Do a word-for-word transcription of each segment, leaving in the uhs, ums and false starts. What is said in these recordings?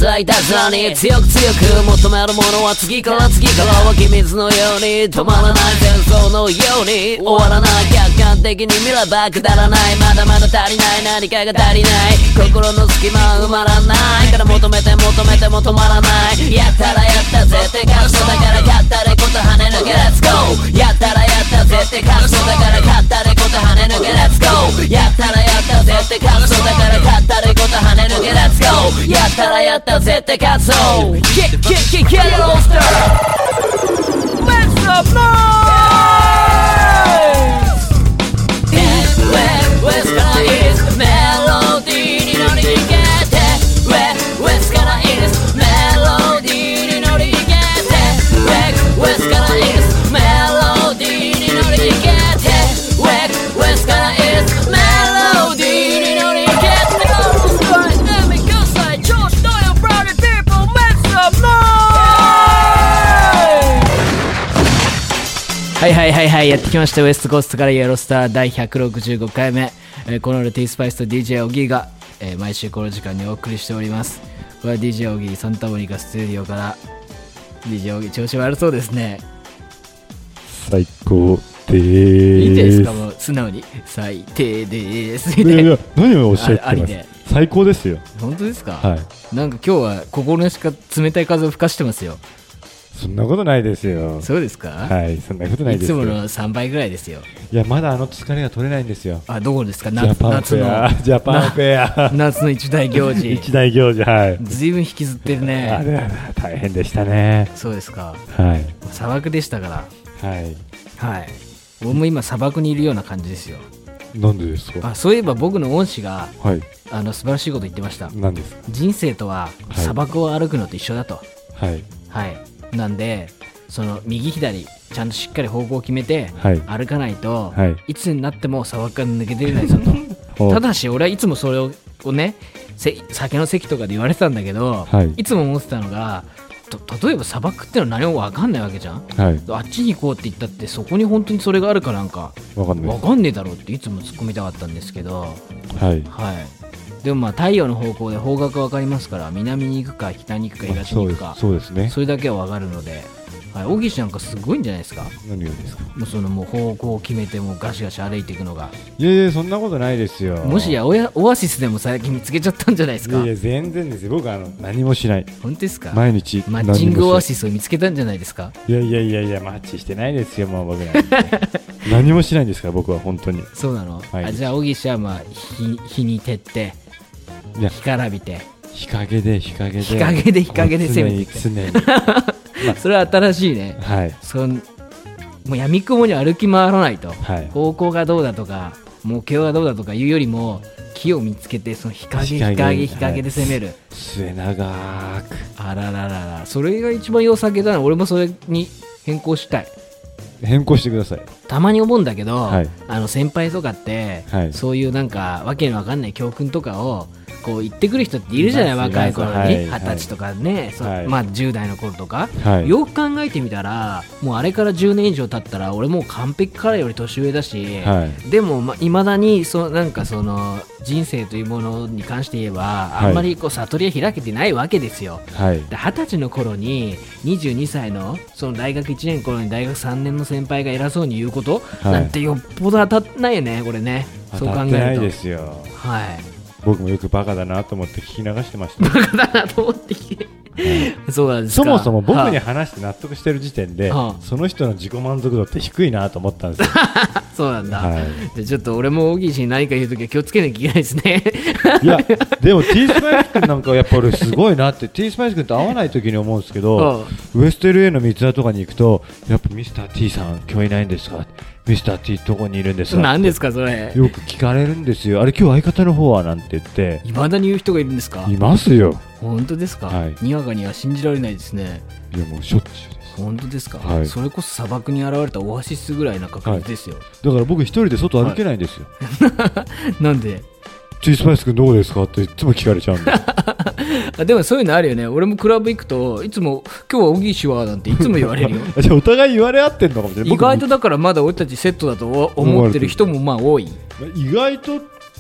咲いた空に強く強く求めるものは次から次から湧き水のように止まらない戦争のように終わらない客観的に見ればくだらないまだまだ足りない何かが足りない心の隙間は埋まらないから求めて求めても止まらないやったらやったぜって感想だから勝ったれこと跳ね抜け Let's go やったらやったぜって感想だから勝ったれこと跳ね抜け Let's go やったらやったぜって感想だから勝ったれこと跳ね抜け Let's go やったらやったぜって感想 Get get get get it all started Let's up noise West West からイースメロディーに乗りに行けて West からイースメロディーに乗りに行けて West からイースメロディーに乗りに行けて West からイースメロディーに乗りに行けて Let me go side George Doyle Brownie people make some noise はいはいはいはいやってきましたウエストコーストからイエロースターだいひゃくろくじゅうごかいめ、えー、このルティースパイスと ディージェー オギーが、えー、毎週この時間にお送りしております。これは ディージェー オギーサンタモニカスタジオから ディージェー オギー調子悪そうですね。 最高でーす。 いいですかもう素直に最低でーすみたいな。 いやいや何をおっしゃってます。最高ですよ。 本当ですか。 はい。 なんか今日は心なしか冷たい風を吹かしてますよ。 そんなことないですよ。 そうですか。 はい、そんなことないですよ。 いつものさんばいぐらいですよ。 いやまだあの疲れが取れないんですよ。 あ、どこですか。 ジャパンフェアジャパンフェア夏の一大行事一大行事。はい。 ずいぶん引きずってるね。 あれ大変でしたね。 そうですか。 はい。 砂漠でしたから。 はいはい。僕も今砂漠にいるような感じですよ。 なんでですか。 あ、そういえば僕の恩師が、 はい、 あの素晴らしいこと言ってました。 何ですか。 人生とは砂漠を歩くのと一緒だと。 はいはい。なんでその右左ちゃんとしっかり方向を決めて歩かないと、はい、いつになっても砂漠から抜け出れないぞとただし俺はいつもそれをね酒の席とかで言われてたんだけど、はい、いつも思ってたのがと例えば砂漠ってのは何も分かんないわけじゃん、はい、あっちに行こうって言ったってそこに本当にそれがあるかなんか分かんない分かんねえだろうっていつも突っ込みたかったんですけど、はい、はい、でもまあ太陽の方向で方角分かりますから南に行くか北に行くか東に行くかそうです、そうですね、 それだけは分かるので、はい、小木なんかすごいんじゃないですか。 何がですか。 もうそのもう方向を決めてもうガシガシ歩いていくのが。 いやいやそんなことないですよ。 もしや オ, やオアシスでも最近見つけちゃったんじゃないですか。 いやいや全然ですよ。僕はあの何もしない。 本当ですか。 毎日マッチングオアシスを見つけたんじゃないですか。 いやいやいやいやマッチしてないですよ。もう僕なんて何もしないんですから僕は本当に。 そうなの。あじゃあ小木はまあ 日, 日に照って干からびて日陰で日陰で日陰で日陰で攻めていく常にまあ、それは新しいね、はい、そのもう闇雲に歩き回らないと、はい、方向がどうだとか目標がどうだとかいうよりも木を見つけてその日陰日陰日陰で攻める、はい、 末長くあららららそれが一番良さげだな。俺もそれに変更したい。 変更してください。 たまに思うんだけど、はい、あの先輩とかって、はい、そういうなんかわけのわかんない教訓とかをこう言ってくる人っているじゃない。若い頃に二十、はい、歳とかね、はい、まあ、じゅう代の頃とか、はい、よく考えてみたらもうあれからじゅうねん以上経ったら俺もう完璧彼より年上だし、はい、でもいまだにそなんかその人生というものに関して言えばあんまりこう悟りは開けてないわけですよ。はい、ではたちの頃ににじゅうにさい の, その大学いちねん頃に大学さんねんの先輩が偉そうに言うこと、はい、なんてよっぽど当たってないよねこれね。そう考えると当たってないですよ。 はい。 僕もよくバカだなと思って聞き流してました。 バカだなと思って聞き、はい、そうなんですか。 そもそも僕に話して納得してる時点で、はあ、その人の自己満足度って低いなと思ったんですよ。 そうなんだ、はい、じゃちょっと俺も大岸に何か言うときは気をつけなきゃいけないですね。 いやでも T スパイス君なんかやっぱ俺すごいなって T スパイス君と会わないときに思うんですけど、はあ、ウエスト エルエー の三ツ矢とかに行くとやっぱミスター T さん今日いないんですか、ミスター T どこにいるんですか、 何ですかそれ。 よく聞かれるんですよ。あれ今日相方の方はなんて言っていまだに言う人がいるんですか。 いますよ。 本当ですか、はい、にわかには信じられないですね。 いやもうしょっちゅうです。 本当ですか、 はい、 それこそ砂漠に現れたオアシスぐらいな確率ですよ、はい、 だから僕一人で外歩けないんですよ、 はい、なんで T スパイス君どうですかっていつも聞かれちゃうんであでもそういうのあるよね。俺もクラブ行くといつも今日は小岸はなんていつも言われるよ。 じゃあお互い言われ合ってんのかもしれない。 意外とだからまだ俺たちセットだと思ってる人もまあ多い。 意外と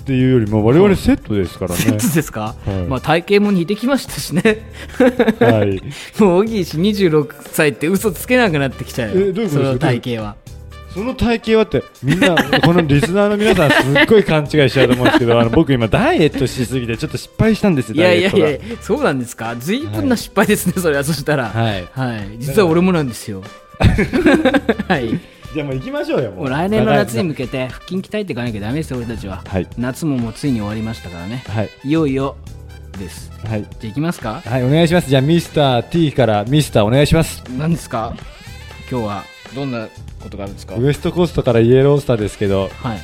っていうよりも我々セットですからね。 セットですか、はい、まあ、体型も似てきましたしね、 はい、 もう小木石にじゅうろくさいって嘘つけなくなってきちゃうよ。 えどういうことですか？ その体型はその体型はってみんなこのリスナーの皆さんすっごい勘違いしちゃうと思うんですけどあの僕今ダイエットしすぎてちょっと失敗したんですよ。 いやいやいや、そうなんですか。随分な失敗ですね、はい、それは。そしたら、はいはい、実は俺もなんですよはい、 じゃあもう行きましょうよ。もうもう来年の夏に向けて腹筋鍛えていかなきゃダメですよ俺たちは、 はい、 夏ももうついに終わりましたからね、 はい、 いよいよです、 はい、 じゃあ行きますか。 はい、お願いします。じゃあミスター T からミスターお願いします。 何ですか今日は。どんなことがあるんですか。 ウエストコーストからイエロースターですけど、 はい、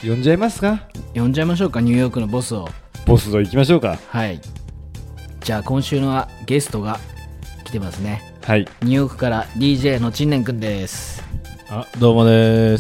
呼んじゃいますか。 呼んじゃいましょうか。ニューヨークのボスを。 ボスと行きましょうか。 はい、じゃあ今週のゲストが来てますね。 はい、 ニューヨークから ディージェー のちんねんくんです。 あ、どうもです。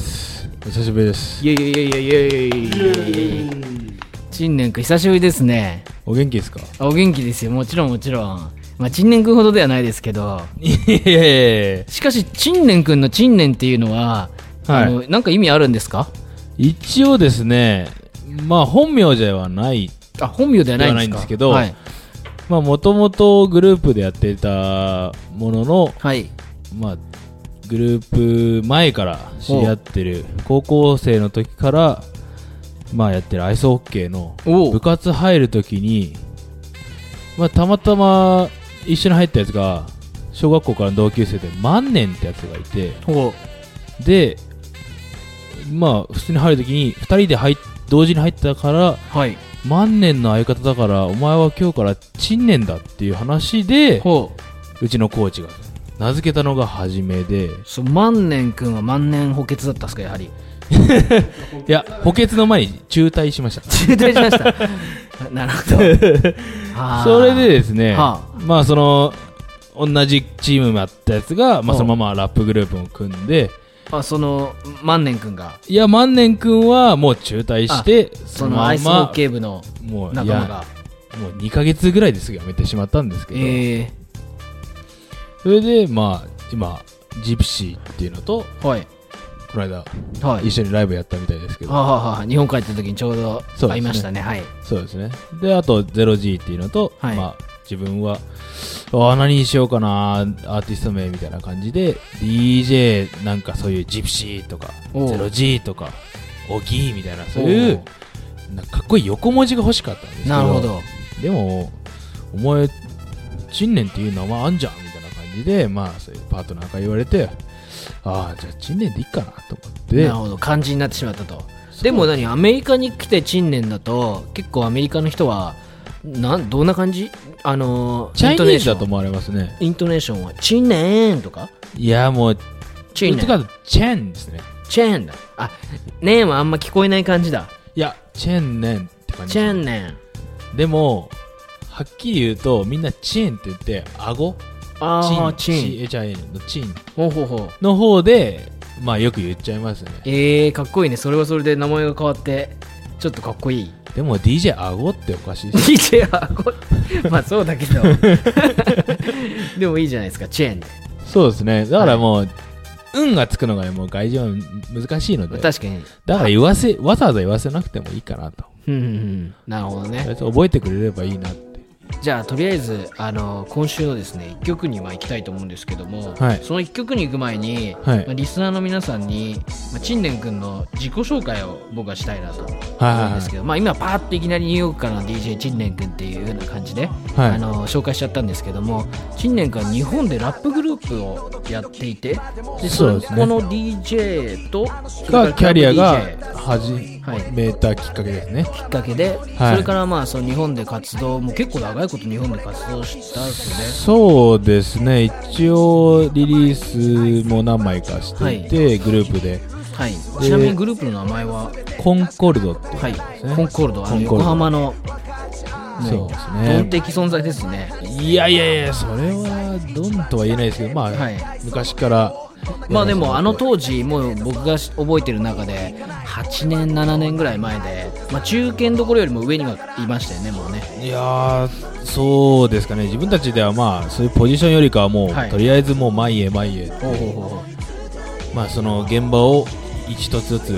お久しぶりです。 イエイイエイイエイイエイ。ちんねんくん久しぶりですね。 お元気ですか。 お元気ですよ。もちろんもちろん。まあ、ちんねんくんほどではないですけど、 いやいやいや、 しかしちんねんくんのちんねんっていうのは、はい、あのなんか意味あるんですか。 一応ですね、まあ本名ではない、 あ、本名ではないんですか。 ではないんですけど、はい、まあもともとグループでやっていたものの、はい、まあグループ前から知り合ってる高校生の時からまあやってるアイスホッケーの部活入る時に、まあたまたま一緒に入ったやつが小学校からの同級生で万年ってやつがいて、でまあ普通に入るときにふたりで入っ同時に入ったから、はい、万年の相方だからお前は今日からちんねんだっていう話で、うちのコーチが名付けたのが初めで。 そう、万年くんは万年補欠だったんですか。やはりいや、補欠の前に中退しました。 中退しましたなるほどそれでですね、はあ、まあその同じチームだったやつが、まあ、そのままラップグループを組んで、 あ、その万年くんが。 いや、万年くんはもう中退して、 そのアイスホッケー部の仲間がもうにかげつぐらいですぐ辞めてしまったんですけど、えー、それでまあ今ジプシーっていうのと、はい、この間、はい、一緒にライブやったみたいですけど、 ははは日本帰った時にちょうど会いましたね。はい、 そうですね。で、あと ゼロジー っていうのと、はい、まあ自分はあ何にしようかなアーティスト名みたいな感じで ディージェー なんかそういうジプシーとか ゼロジー とかオギーみたいなそういうなんかかっこいい横文字が欲しかったんですけど、なるほど。でもお前陳年っていう名前あんじゃんみたいな感じで、まあそういうパートナーから言われて、ああじゃあ陳年でいいかなと思って、 なるほど、漢字になってしまったと。でも何、アメリカに来て陳年だと結構アメリカの人はなんどんな感じ、あのー、 チャイニーズだと思われますね。 イントネーションはチンネーンとか。 いやもうチンネーンチェンですね。 チェンだ。あ、ネーンはあんま聞こえない感じだ。 いやチェンネンって感じ。 チェンネンでもはっきり言うとみんなチェンって言って顎、 ああチンチン チンのチンほうほうほうの方でまあよく言っちゃいますね。 えー、かっこいいね。それはそれで名前が変わってちょっとかっこいい。 でも ディージェー 顎っておかしいです。 ディージェー 顎まあそうだけどでもいいじゃないですか、チェーンで。 そうですね。だからもう、はい、運がつくのが、ね、もう外人は難しいので、 確かに。 だから言わせわざわざ言わせなくてもいいかなと。 うんうんうん、なるほどね。 覚えてくれればいいなって。 じゃあとりあえずあの今週のですねいっきょくには行きたいと思うんですけども、はい、そのいっきょくに行く前に、はい、まあ、リスナーの皆さんに、まあ、陳年くんの自己紹介を僕はしたいなと思うんですけど、はいはいはい、まあ、今パーッといきなりニューヨークからの ディージェー 陳年くんっていうような感じで、はい、あの紹介しちゃったんですけども、陳年くんは日本でラップグループをやっていて、でそうですね、 この ディージェー とがキャリアが始めたきっかけですね。 きっかけで、はい、それからまあその日本で活動も結構長いこと日本で活動したんですね。 そうですね。一応リリースも何枚かしていて、はい、グループで、 はい、ちなみにグループの名前はコンコルドっていうんですね、 はい、コンコルド、あの横浜のそうですね、 ドン的存在ですね。 いやいやいや、それはドンとは言えないですけど、まあ、はい、昔からまあでもあの当時もう僕が覚えてる中ではちねんななねんぐらい前で、まあ、中堅どころよりも上にはいましたよね、もうね。 いやーそうですかね。自分たちではまあそういうポジションよりかはもう、はい、とりあえずもう前へ前へって、まあその現場を一つずつ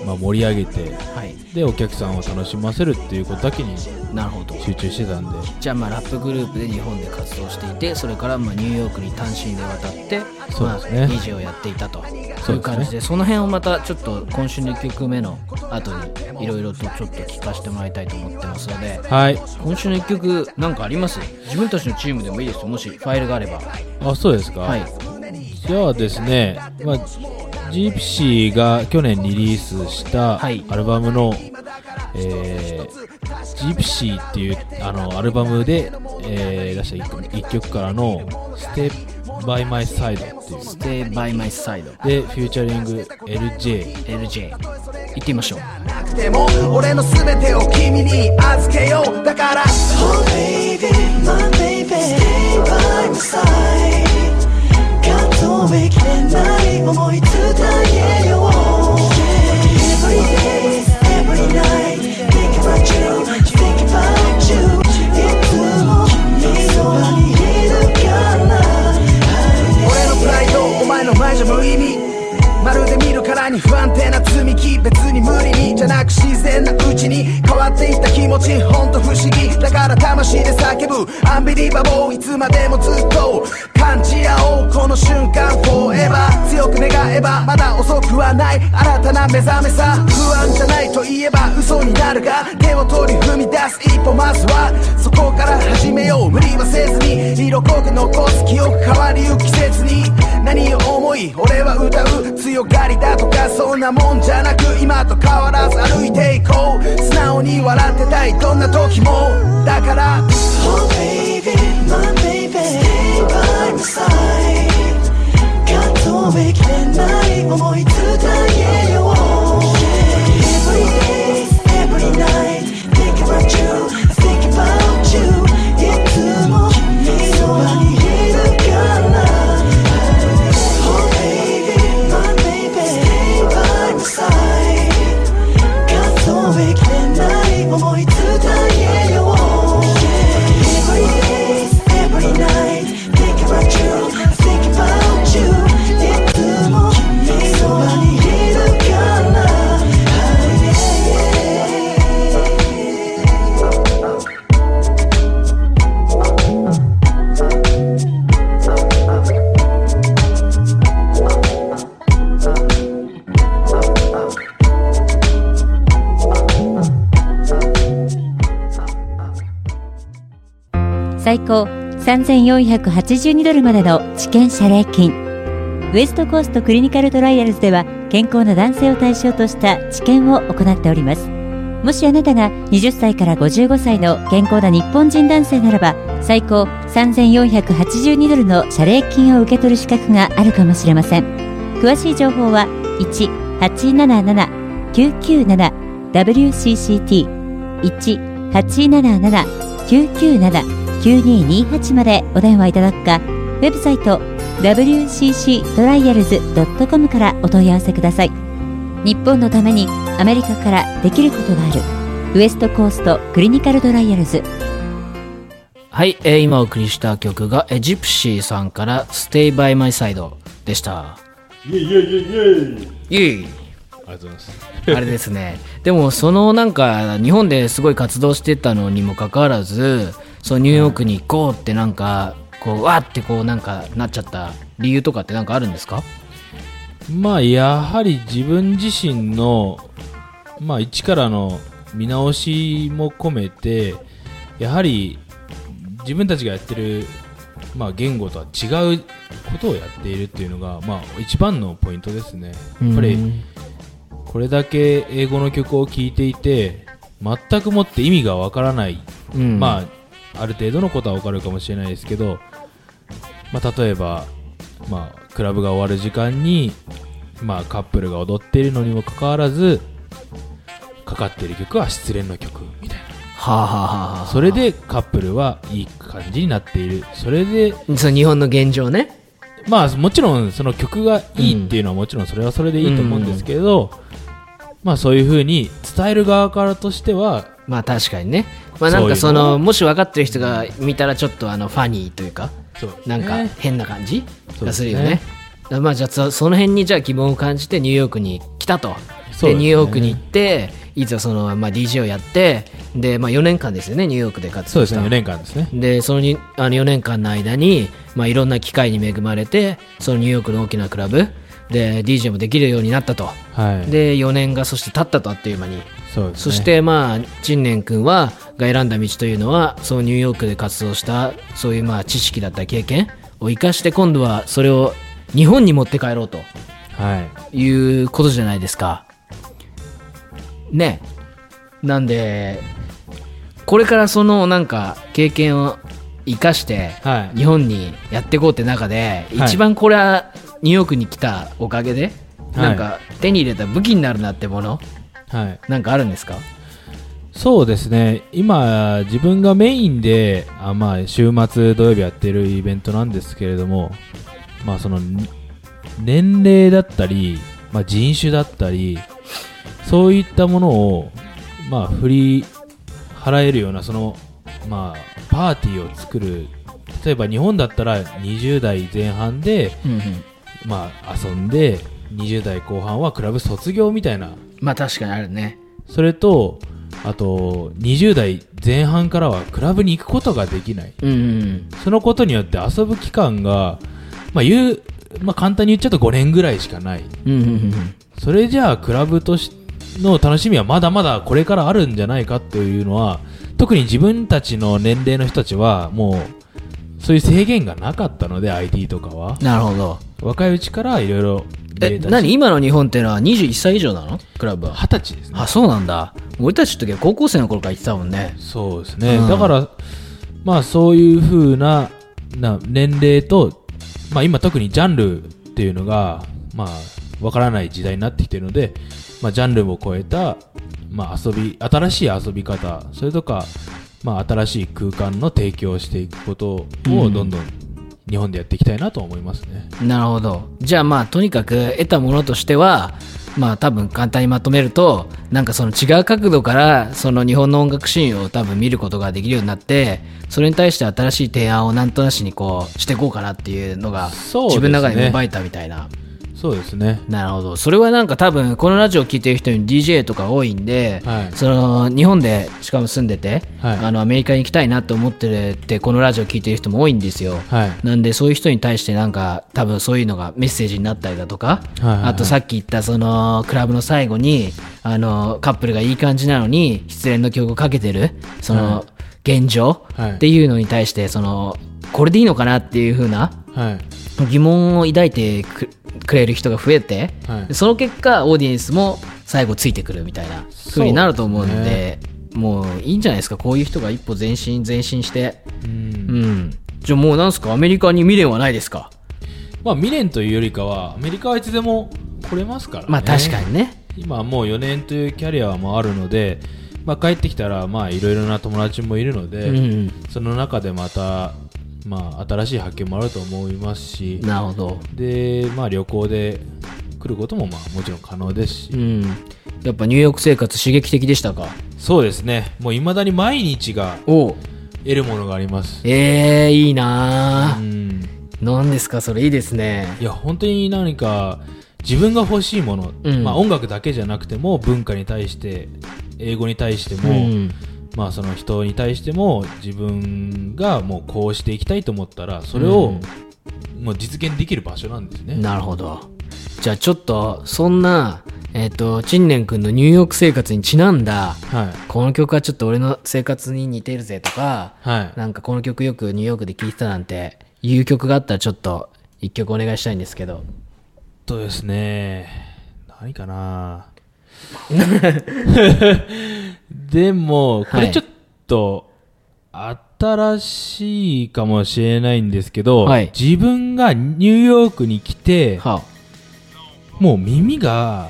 まあ、盛り上げて、はい、でお客さんを楽しませるっていうことだけに集中してたんで、 じゃあまあラップグループで日本で活動していて、それからまあニューヨークに単身で渡って、 そうですね、 まあ、ディージェー をやっていたという感じ で, そ, で、ね、その辺をまたちょっと今週のいっきょくめの後にいろいろとちょっと聞かせてもらいたいと思ってますので、 はい、 今週のいっきょくなんかあります？自分たちのチームでもいいですよ、もしファイルがあれば。 あ、そうですか、はい、じゃあですね、まあジプシーが去年リリースしたアルバムの、はい、えー、ジプシーっていうあのアルバムで、えー、出したいっきょくからの Stay by My Side っていう Stay by My Side でフューチャリング エルジェーエルジェー 行ってみましょう。 でも俺のすべてを君に預けよう。だから Oh baby, my baby, stay by my side。止めきれない思い伝えよう。 Every day, every night think about you, think about you。 いつも君そばにいるから俺のプライドお前の前じゃ無意味。まるで見るからに不安定な積み木。別に無理にじゃなく自然なうちに変わっていった気持ちほんと不思議だから魂で叫ぶアンビリバボー。いつまでもずっと感じ合おうこの瞬間 Forever。 強く願えばまだ遅くはない新たな目覚めさ。不安じゃないと言えば嘘になるが手を取り踏み出す一歩まずはそこから始めよう。無理はせずに色濃く残す記憶変わりゆく季節に何を思い俺は歌う。強がりだとかそんなもんじゃなく今と変わらず歩いていこう。素直に笑ってたいどんな時もだから Oh baby, my baby, stay by my side。 止めきれない思い伝えよう。 Every day, every night think about you, think about you。 いつも君そばにいるからOh baby, my baby, stay by my side。 止めきれない思い伝えよう。 Every day, every night think about you, think about you。 いつも君そばにいるから最高さんぜんよんひゃくはちじゅうにドルまでの治験謝礼金。ウエストコーストクリニカルトライアルズでは健康な男性を対象とした治験を行っております。もしあなたがはたちからごじゅうごさいの健康な日本人男性ならば最高さんぜんよんひゃくはちじゅうにドルの謝礼金を受け取る資格があるかもしれません。詳しい情報はいちはちななななきゅうきゅうなな ダブリューシーシーティー いちはちななななきゅうきゅうななきゅうにーにーはちまでお電話いただくか、ウェブサイト ダブリューシーシートライアルズドットコム からお問い合わせください。日本のためにアメリカからできることがあるウエストコーストクリニカルトライアルズ。 はい、えー、今お送りした曲がえジプシーさんからStay by My Sideでした。 イエイイエイイエイイエイ。 ありがとうございます。 あれですね。でもそのなんか日本ですごい活動してたのにもかかわらず、そうニューヨークに行こうってなんかこうわーってこうなんかなっちゃった理由とかってなんかあるんですか？ まあやはり自分自身のまあ一からの見直しも込めて、やはり自分たちがやってるまあ言語とは違うことをやっているっていうのがまあ一番のポイントですね。やっぱりこれだけ英語の曲を聴いていて全くもって意味がわからない、うん、まあある程度のことはわかるかもしれないですけど、まあ、例えば、まあ、クラブが終わる時間に、まあ、カップルが踊っているのにもかかわらずかかっている曲は失恋の曲みたいな、 はあはあはあ、 それでカップルはいい感じになっている。それでその日本の現状ね、 まあもちろんその曲がいいっていうのはもちろんそれはそれでいいと思うんですけど、うん、まあそういう風に伝える側からとしてはまあ確かにね、まあなんかそのもし分かってる人が見たらちょっとあのファニーというか、そうね、なんか変な感じがするよね。まあじゃあその辺にじゃあ疑問を感じてニューヨークに来たとで、ね、ニューヨークに行っていざその、まあ、ディージェー をやってで、まあ、よねんかんですよねニューヨークで活動した。 そうですねよねんかんですね。 でそのにあのよねんかんの間に、まあ、いろんな機会に恵まれてそのニューヨークの大きなクラブで ディージェー もできるようになったと、はい、でよねんがそして経ったとあっという間に。そうですね、そしてまあ陳年君はが選んだ道というのはそのニューヨークで活動したそういうまあ知識だったり経験を生かして今度はそれを日本に持って帰ろうと、はい、いうことじゃないですかね。なんでこれからそのなんか経験を生かして日本にやっていこうって中で、はい、一番これはニューヨークに来たおかげで、はい、なんか手に入れた武器になるなってもの、はい、なんかあるんですか？ そうですね今自分がメインであ、まあ、週末土曜日やってるイベントなんですけれども、まあ、その年齢だったり、まあ、人種だったりそういったものを、まあ、振り払えるようなその、まあ、パーティーを作る。例えば日本だったらにじゅう代前半で、うんうんまあ、遊んでにじゅう代後半はクラブ卒業みたいな。 まあ確かにあるね。 それとあとにじゅう代前半からはクラブに行くことができない、うんうん、そのことによって遊ぶ期間が、まあ言うまあ、簡単に言っちゃうとごねんぐらいしかない、うんうんうん、それじゃあクラブとしての楽しみはまだまだこれからあるんじゃないかというのは特に自分たちの年齢の人たちはもうそういう制限がなかったので アイティー とかは。 なるほど。 若いうちからいろいろえ何今の日本っていうのはにじゅういっさい以上なのクラブは？ はたちですね。 あそうなんだ。俺たちの時は高校生の頃から行ってたもんね。 そうですね、うん、だからまあそういう風なな年齢と、まあ、今特にジャンルっていうのがまあわからない時代になってきているので、まあ、ジャンルを超えた、まあ、遊び新しい遊び方それとか、まあ、新しい空間の提供をしていくことをどんどん日本でやっていきたいなと思いますね、 うん、なるほど。じゃあまあとにかく得たものとしてはまあ多分簡単にまとめるとなんかその違う角度からその日本の音楽シーンを多分見ることができるようになってそれに対して新しい提案をなんとなしにこうしていこうかなっていうのが自分の中に芽生えたみたいな。 そうですね。 なるほど。それはなんか多分このラジオを聞いてる人に ディージェー とか多いんで、はい、その日本でしかも住んでて、はい、あのアメリカに行きたいなと思ってるってこのラジオを聞いてる人も多いんですよ、はい、なんでそういう人に対してなんか多分そういうのがメッセージになったりだとか、はいはいはい、あとさっき言ったそのクラブの最後にあのカップルがいい感じなのに失恋の曲をかけてるその現状っていうのに対してそのこれでいいのかなっていう風な疑問を抱いてくくれる人が増えて、はい、その結果オーディエンスも最後ついてくるみたいな風になると思うので、もういいんじゃないですかこういう人が一歩前進前進して、うん、うん、じゃあもうなんすかアメリカに未練はないですか？ まあ未練というよりかはアメリカはいつでも来れますからね。 まあ確かにね今はもうよねんというキャリアもあるので、まあ、帰ってきたらまあいろいろな友達もいるので、うん、その中でまたまあ、新しい発見もあると思いますし、 なるほど。 で、まあ、旅行で来ることもまあもちろん可能ですし、うん、 やっぱニューヨーク生活刺激的でしたか？ そうですね。もう未だに毎日が得るものがあります。 えー、いいなぁ、うん、何ですかそれ？いいですね。 いや本当に何か自分が欲しいもの、うんまあ、音楽だけじゃなくても文化に対して英語に対しても、うんまあ、その人に対しても自分がもうこうしていきたいと思ったらそれをもう実現できる場所なんですね、 うん、なるほど。じゃあちょっとそんなえっと陳年君のニューヨーク生活にちなんだ、はい、この曲はちょっと俺の生活に似てるぜとか、はい、なんかこの曲よくニューヨークで聴いてたなんていう曲があったらちょっと一曲お願いしたいんですけど。 とですね何かなでもこれちょっと新しいかもしれないんですけど、はい、自分がニューヨークに来て、はあ、もう耳が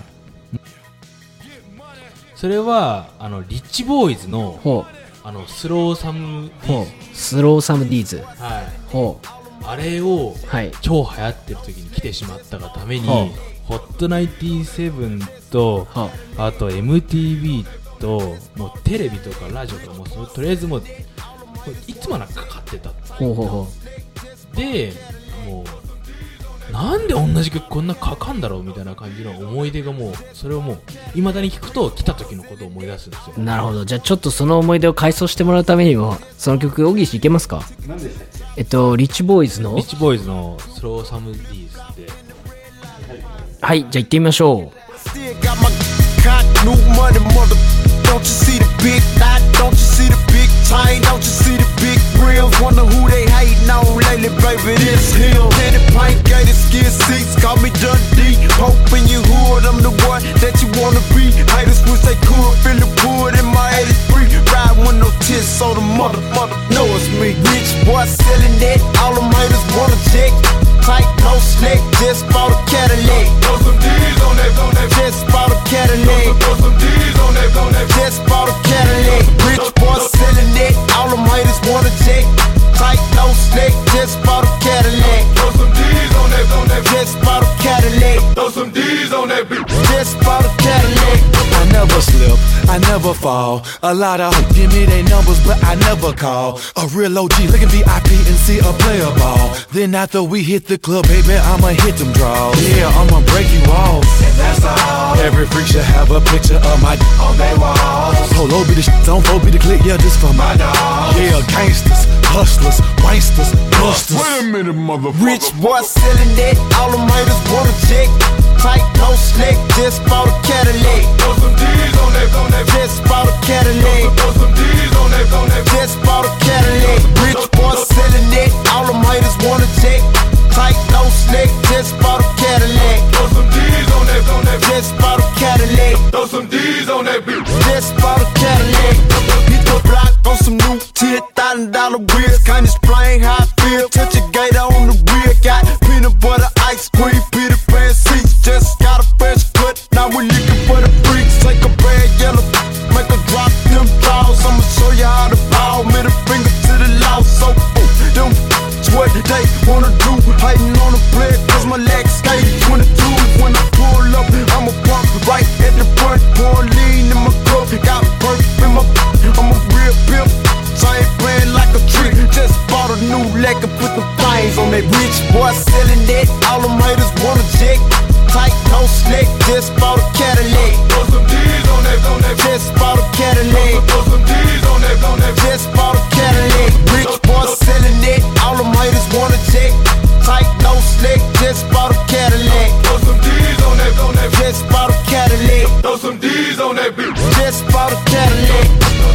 それはあのリッチボーイズの、はあ、あのスローサムディーズ、 スローサムディーズ、はいはあ、あれを、はい、超流行ってる時に来てしまったがために、はあホットナインティーンセブンと、はあ、あと エムティービー ともうテレビとかラジオとかもうとりあえずもういつもなんかかかってた。ほうほうほう。でもうなんで同じ曲こんなかかんだろうみたいな感じの思い出がもうそれをもう未だに聞くと来た時のことを思い出すんですよ。 なるほど。じゃあちょっとその思い出を回想してもらうためにもその曲小岸いけますか？ 何でしたっけ？ えっとリッチボーイズのリッチボーイズのスローサムディーズって。 はい、じゃあ行ってみましょう。 Don't you see the big dot? Don't you see the big chain? Don't you see the big rims? Wonder who they hating on lately, baby, this him. Candy paint, gated skin seats, call me Dundee. Hoping you hood, I'm the one that you wanna be. Haters wish they could feel the wood in my eighty-three. Ride with no tits, so the mother, mother know it's me. Rich boy selling it, all them haters wanna check. Tight, no slick, just bought a Cadillac. Throw some D's on that, on that. Just bought a Cadillac. Throw some D's on that, on that. Just bought a Cadillac. Rich boy selling it, all them haters wanna check. Tight, no slick, just bought a Cadillac. Throw some D's on that, on that. Just bought a Cadillac. Throw some D's on that. Just bought a Cadillac. I never slip, I never fall. A lot of hoes give me their numbers, but I never call. A real O G looking V I P and see a player ball. Then after we hit the club, baby, I'ma hit them draws. Yeah, I'ma break you off. And that's all. Every freak should have a picture of my d- on their walls. Polo be the shit, don't be the click, yeah, this for my dog. Yeah, gangsters, hustlers, wanksters, busters. Wait a minute, motherfucker. Rich boy selling it, all them haters wanna check. Tight, no slick, just bought a Cadillac. Throw some D's on that, on that. Just bought a Cadillac. Throw some D's on that, on that. Just bought a Cadillac. Rich boy selling it, all them haters wanna check. Tight, no slick, just bought a Cadillac. Throw some D's on that, on that. Just bought a Cadillac. Throw some D's on that bitch. Just bought a Cadillac. Hit the block on some new ten thousand dollar wheels. Can't explain how I feel. Touch a gator on the wheel. Got peanut butter, ice cream, Peter Pan seats. Just got a fresh cut. Now we looking for the freaks. Take a bad yellow, make her drop them draws. I'ma show you how to ball. Middle finger to the law. So ooh, them what they wanna do. Hating on the play, cause my legs skate twenty-two. When I pull up, I'ma pump right at the front. Pour lean in my cup, got perk in my. I'm a real pimp, so I ain't playing like a trick. Just bought a new leg and put the things on that. Rich boy selling it, all them haters wanna check. Tight, no slick, just bought a Cadillac. Throw some D's on that, on that. Just bought a Cadillac. Throw some D's on that, on that. Just bought a Cadillac. Rich boy selling it, all them haters wanna check. Tight, no slick, just bought a Cadillac. Throw some D's on that, on that. Just bought a Cadillac. Throw some D's on that bitch. Just bought a Cadillac.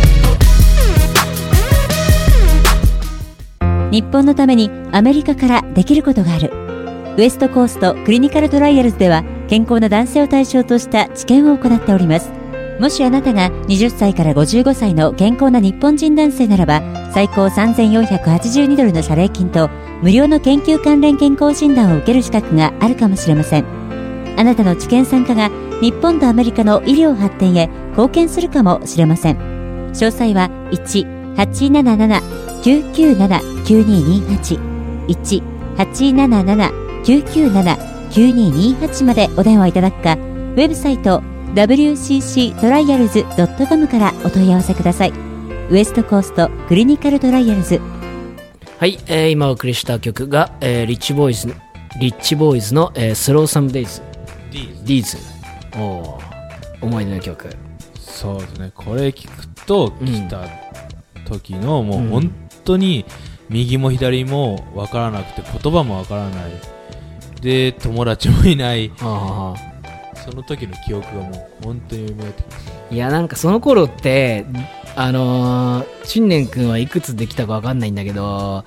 日本のためにアメリカからできることがある。ウエストコーストクリニカルトライアルズでは健康な男性を対象とした治験を行っております。もしあなたがはたちからごじゅうごさいの健康な日本人男性ならば、最高さんぜんよんひゃくはちじゅうにドルの謝礼金と無料の研究関連健康診断を受ける資格があるかもしれません。あなたの治験参加が日本とアメリカの医療発展へ貢献するかもしれません。詳細はいち はちなななな きゅうきゅうなな きゅうににはち いち はちなななな きゅうきゅうなな きゅうににはちまでお電話いただくか、ウェブサイト ダブリューシーシートライアルズドットコム からお問い合わせください。ウエストコーストクリニカルトライアルズ。 はい、えー、今お送りした曲が、えー、リッチボーイズリッチボーイズの、えー、スローサムデイズ D's。 おー、思い出の曲。 そうですね、これ聞くと来た時の、うん、もう本当に右も左も分からなくて言葉も分からないで友達もいない、はあ、その時の記憶がもう本当に蘇ってきます。 いや、なんかその頃ってあのー、新年くんはいくつできたか分かんないんだけど、はい、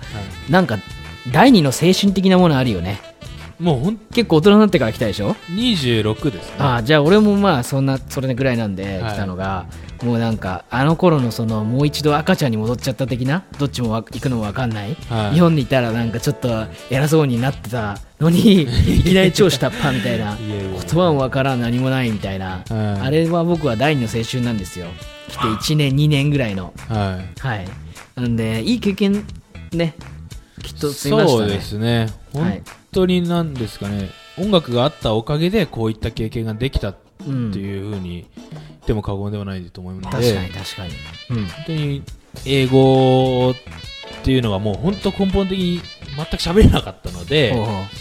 なんか第二の精神的なものあるよね。 もうほん結構大人になってから来たでしょ。 にじゅうろくですね。 ああ、じゃあ俺もまあそんなそれぐらいなんで来たのが、はい、もうなんかあの頃のそのもう一度赤ちゃんに戻っちゃった的な、どっちも行くのも分かんない、はい、日本にいたらなんかちょっと偉そうになってたのにいきなり超下っ端みたいな言葉も分からん何もないみたいな、はい、あれは僕は第二の青春なんですよ。来ていちねんにねんぐらいの、はい、はい、なんでいい経験ね、きっと積みましたね。 そうですね、本当になんですかね、音楽があったおかげでこういった経験ができたっていう風に言っても過言ではないと思うので、 確かに確かに、 うん、本当に英語っていうのがもう本当根本的に全く喋れなかったので、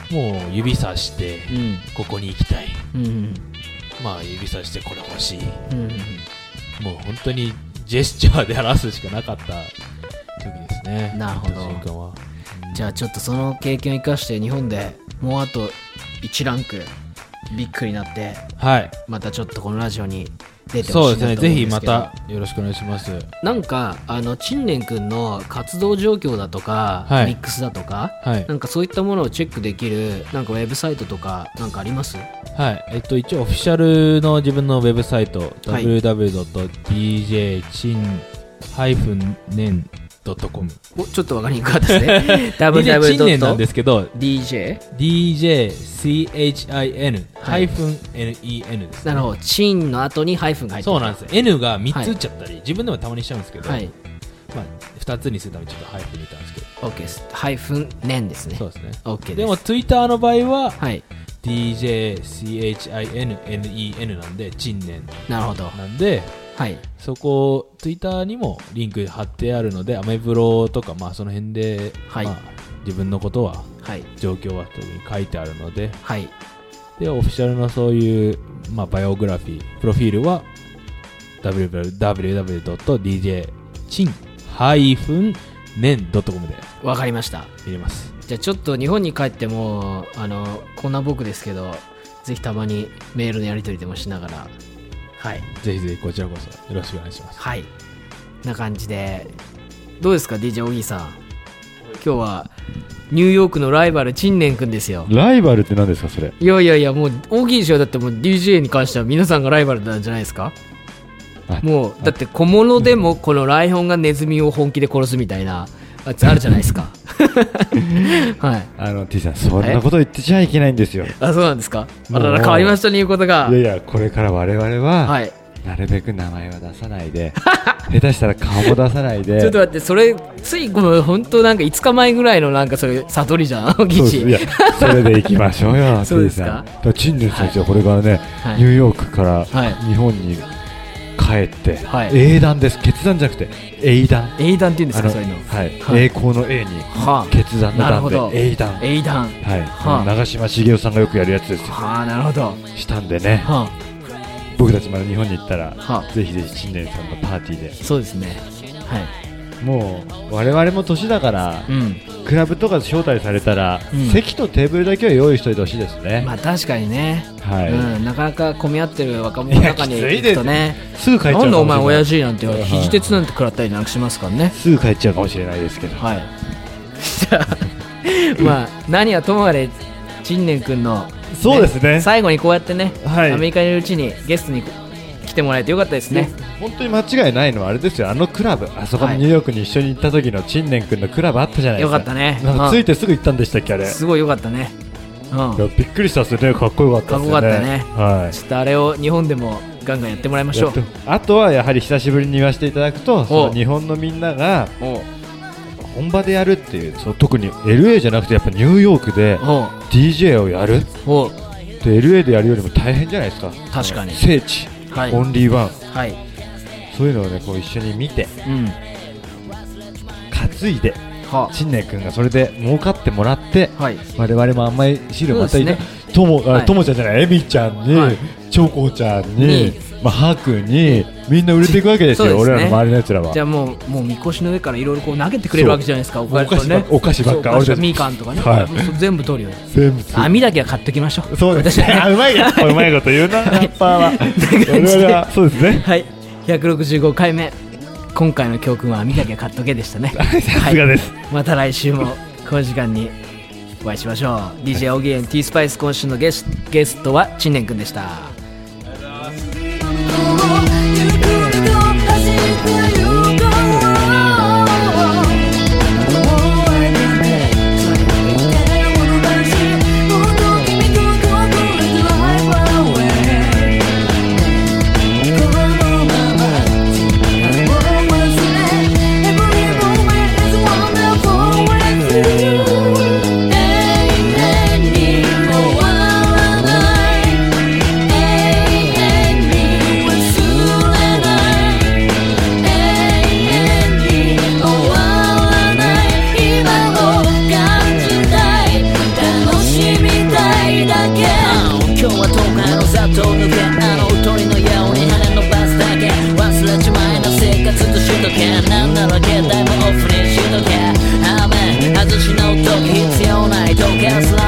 もう指さして、 うん、 ここに行きたい、 うん、 まあ指さしてこれ欲しい、 うん、 もう本当にジェスチャーで表すしかなかった時ですね。 なるほど。 瞬間は、 うん、じゃあちょっとその経験を生かして日本でもうあといちランクビッグになって、 はい、 またちょっとこのラジオに出てほしいなと思うんですけど。そうですね、 ぜひまたよろしくお願いします。 なんかあの陳年くんの活動状況だとか、はい、ミックスだとか、はい、なんかそういったものをチェックできるなんかウェブサイトとかなんかあります？ はい、えっと一応オフィシャルの自分のウェブサイト、はい、ダブリューダブリュードットディージェーチンネンドットコムおちょっとわかりにくかったですね。ダブリューダブリュードットディージェー チンネンなんですけどディージェーディージェーシーエイチアイエヌ ハイフン エヌイーエヌ です、ね、 なるほど。チンの後にハイフンが入ってる。 そうなんです。 N がみっつ打っちゃったり、はい、自分でもたまにしちゃうんですけど、 はい、 まあ、ふたつにするためにちょっとハイフン入れたんですけど OK です。ハイフンネンですね。 そうですね。 OK です。 でも Twitter の場合は、 はい、 ディージェーシーエイチアイエヌエヌイーエヌ なんでチンネンなるほどなんで、 はい、 そこ Twitter にもリンク貼ってあるのでアメブロとか、まあ、その辺で、はい、まあ、自分のことは、はい、状況は特に書いてあるので、 はい、 でオフィシャルのそういう、まあ、バイオグラフィープロフィールは ダブリューダブリューダブリュードットディージェーチンネンドットコム でわかりました。 入れます。 じゃあちょっと日本に帰ってもあのこんな僕ですけどぜひたまにメールのやり取りでもしながら、はい、 ぜひぜひこちらこそよろしくお願いします。 はい、な感じでどうですか ディージェー オギーさん、今日はニューヨークのライバル陳年くんですよ。 ライバルって何ですかそれ？ いやいやいや、もうオギー氏はだってもう ディージェー に関しては皆さんがライバルなんじゃないですか。もうだって小物でもこのライオンがネズミを本気で殺すみたいなやつあるじゃないですか。はい。 あの T さんそんなこと言ってちゃいけないんですよ。 あ、そうなんですか。あらら変わりましたね、言うことが。 いやいや、これから我々は、 はい、 なるべく名前は出さないで下手したら顔も出さないで。 ちょっと待って、それついこの本当なんかいつかまえぐらいのなんかそれ悟りじゃん。 そういやそれでいきましょうよ。 そうですか。 陳年先生はこれからね、はい、ニューヨークから日本に帰って、はい、英断です。決断じゃなくて英断。 英断って言うんですか、そういうの。 はい、はい、栄光の A に、はあ、決断の断で英断。 英断。 はい、はあ、長嶋茂雄さんがよくやるやつですよ。 はあ、なるほど。 したんでね、はあ、僕たちまだ日本に行ったら、はあ、ぜひぜひ陳年さんのパーティーで。 そうですね。はい。 もう我々も年だから、うん、クラブとか招待されたら、うん、席とテーブルだけは用意しておいてほしいですね。 まあ確かにね、はい、うん、なかなか混み合ってる若者の中に行くとね、 すぐ帰っちゃうかもしれない。 なんでお前親父なんて肘鉄なんて食らったりなんかしますからね。 すぐ帰っちゃうかもしれないですけど、 はい。じゃあまあ何はともあれ陳年君の、ね、 そうですね、 最後にこうやってね、はい、アメリカにいるうちにゲストに来てもらえてよかったですね。 本当に間違いないのはあれですよ、あのクラブ、あそこのニューヨークに一緒に行った時の陳年君のクラブあったじゃないですか。 よかったね。 なんかついてすぐ行ったんでしたっけあれ。 すごいよかったね。 うん、いやびっくりしたっすね。かっこよかったですね。 かっこよかったね。 はい。 ちょっとあれを日本でもガンガンやってもらいましょう。 あとはやはり久しぶりに言わせていただくと、その日本のみんなが本場でやるっていう、そう特に エルエー じゃなくてやっぱニューヨークで ディージェー をやるで エルエー でやるよりも大変じゃないですか。 確かに。 聖地、はい、オンリーワン、 はい、 そういうのをねこう一緒に見て、うん、担いで、はあ、陳年君がそれで儲かってもらって、はい、我々も甘い汁またいて、とも、はい、ともちゃんじゃない、えみちゃんに、はい、チョコちゃんに、まあ、ハクにみんな売れていくわけですよ。俺らの周りのやつらは。 じゃあもうもうみこしの上からいろいろこう投げてくれるわけじゃないですか。お菓子ばっか、お菓子ばっか、俺たちみかんとかね、 はい、 全部取るよ。 全部網だけは買っておきましょう。 そうですね。うまいやうまいこと言うな、ラッパーは。我々はそうですね。 はい、ひゃくろくじゅうごかいめ、今回の教訓は網だけは買っとけでしたね。 さすがです、 はい、また来週もこの時間にお会いしましょう。 ディージェー オギー T スパイス、今週のゲスト、ゲストは陳年君でした。楽しみ時必要ない時計スラ